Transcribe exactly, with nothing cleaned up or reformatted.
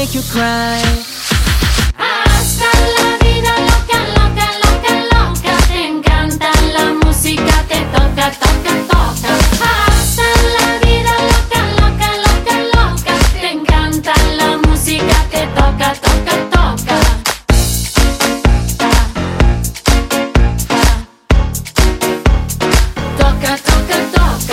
make you cry. Hasta la vida loca, loca, loca, loca. Te encanta la música, te toca, toca, toca. Hasta la vida loca, loca, loca, loca. Te encanta la música, te toca, toca, toca. Toca, toca, toca.